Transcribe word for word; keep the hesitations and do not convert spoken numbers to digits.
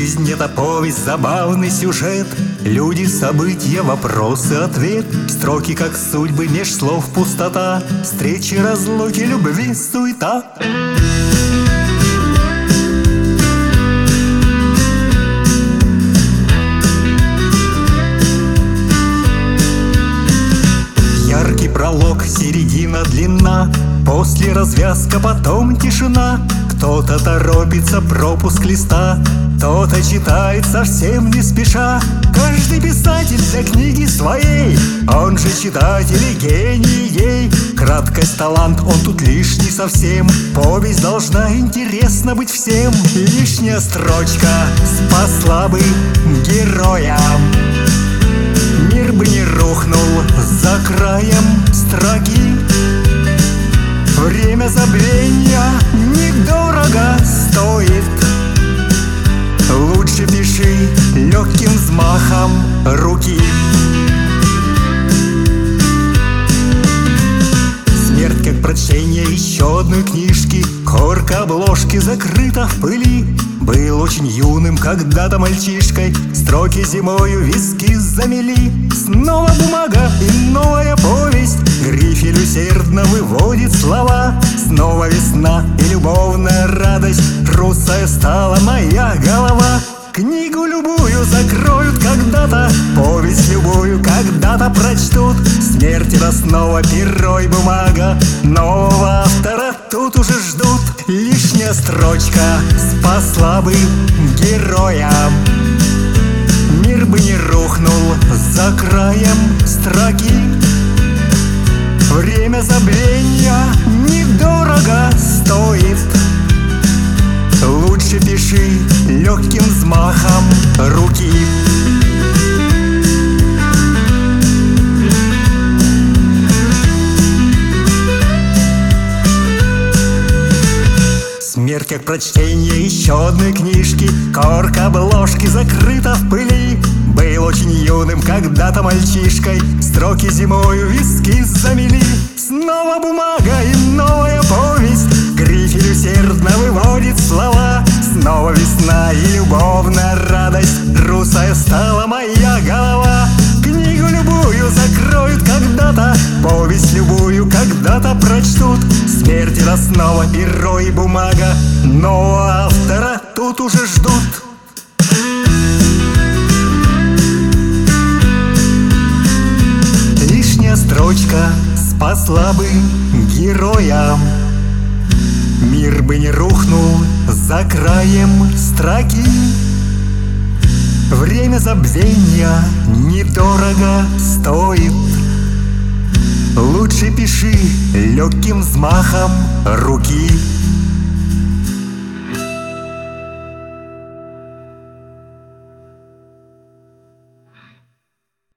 Жизнь — это повесть, забавный сюжет, люди, события, вопросы, ответ. Строки, как судьбы, меж слов пустота, встречи, разлуки, любви, суета. Яркий пролог, середина, длина, после развязка, потом тишина. Кто-то торопится, пропуск листа, кто-то читает совсем не спеша. Каждый писатель для книги своей, он же читатель и гений ей. Краткость, талант, он тут лишний совсем, повесть должна интересна быть всем. Лишняя строчка спасла бы героя, мир бы не рухнул за краем строки. Время забвения недорого стоит, лучше пиши легким взмахом руки. Смерть как прочтение еще одной книжки, корка обложки закрыта в пыли. Был очень юным когда-то мальчишкой, строки зимою виски замели. Снова бумага и новая повесть, грифель усердно выводит слова. Снова весна и любовная радость, русая стала моя голова. Книгу любую закроют когда-то, повесть любую когда-то прочтут. Смерть — это снова перо и бумага, нового автора тут уже ждут. Лишняя строчка спасла бы героя, мир бы не рухнул за краем строки. Время забвения недорого стоит, лучше пиши легким взмахом руки. Смерть как прочтение еще одной книжки, корка обложки закрыта в пыли. Был очень юным когда-то мальчишкой, строки зимою виски замели. Снова бумага и новая повесть, грифель усердно выводит слова. Снова весна и любовная радость, русая стала моя голова. Книгу любую закроют когда-то, повесть любую когда-то прочтут. Смерть — это снова перо и бумага, нового автора тут уже ждут. Лишняя строчка спасла бы героя, мир бы не рухнул за краем строки. Время забвения недорого стоит, лучше пиши легким взмахом руки.